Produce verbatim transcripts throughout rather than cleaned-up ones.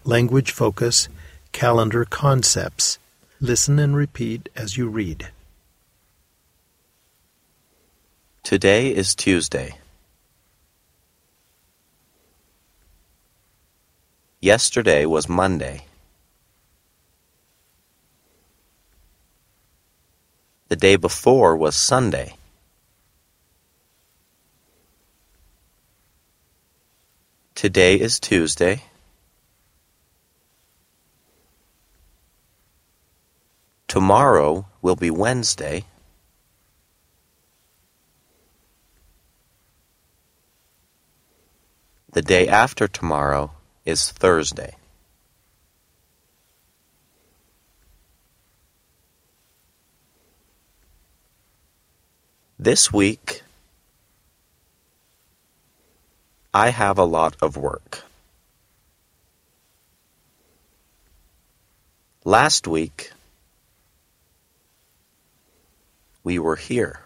language focus, calendar concepts. Listen and repeat as you read. Today is Tuesday. Yesterday was Monday. The day before was Sunday. Today is Tuesday. Tomorrow will be Wednesday. The day after tomorrow is Thursday. This week, I have a lot of work. Last week, we were here.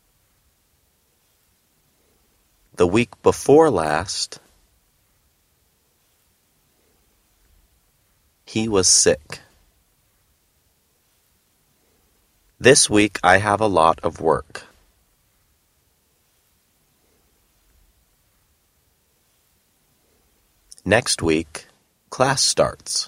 The week before last, he was sick. This week, I have a lot of work. Next week, class starts.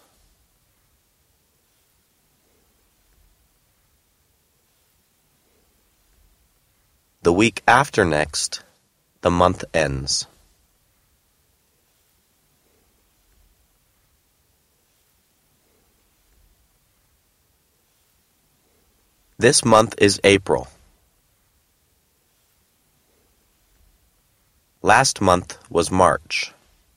The week after next, the month ends. This month is April. Last month was March.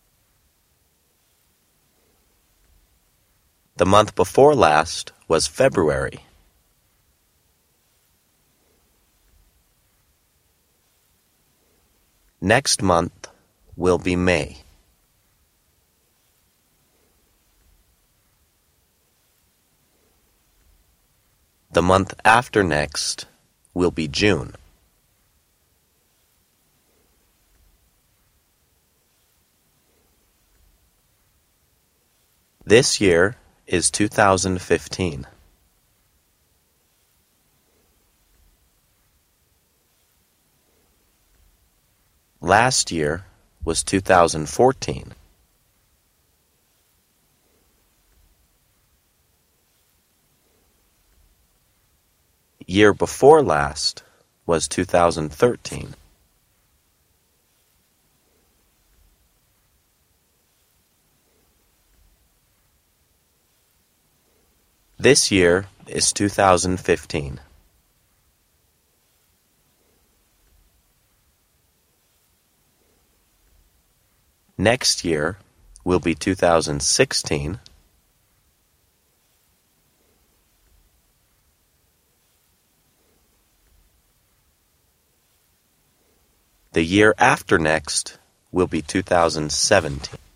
The month before last was February. Next month will be May. The month after next will be June. This year is two thousand fifteen. Last year was two thousand fourteen. Year before last was two thousand thirteen. This year is two thousand fifteen. Next year will be two thousand sixteen. The year after next will be two thousand seventeen.